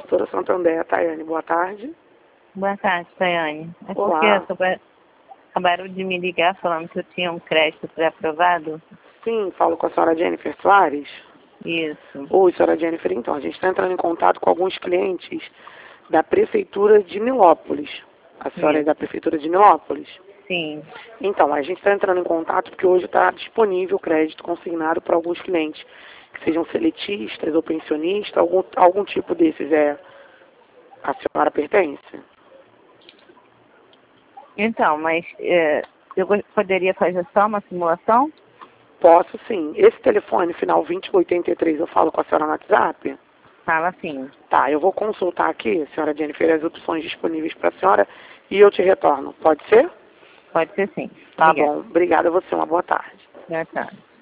Corretora Santander, Tayane, boa tarde. Boa tarde, Tayane. É Olá. porque acabaram de me ligar falando que eu tinha um crédito pré-aprovado. Sim, falo com a senhora Jennifer Soares. Isso. Oi, senhora Jennifer, então, a gente está entrando em contato com alguns clientes da Prefeitura de Nilópolis. A senhora é da Prefeitura de Nilópolis? Sim. Então, a gente está entrando em contato porque hoje está disponível o crédito consignado para alguns clientes, que sejam seletistas ou pensionistas, algum tipo desses a senhora pertence? Então, mas eu poderia fazer só uma simulação? Posso sim. Esse telefone, final 2083, eu falo com a senhora no WhatsApp? Fala sim. Tá, eu vou consultar aqui, senhora Jennifer, as opções disponíveis para a senhora e eu te retorno. Pode ser? Pode ser sim. Tá Obrigada. bom. Obrigada a você. Uma boa tarde. Boa tarde.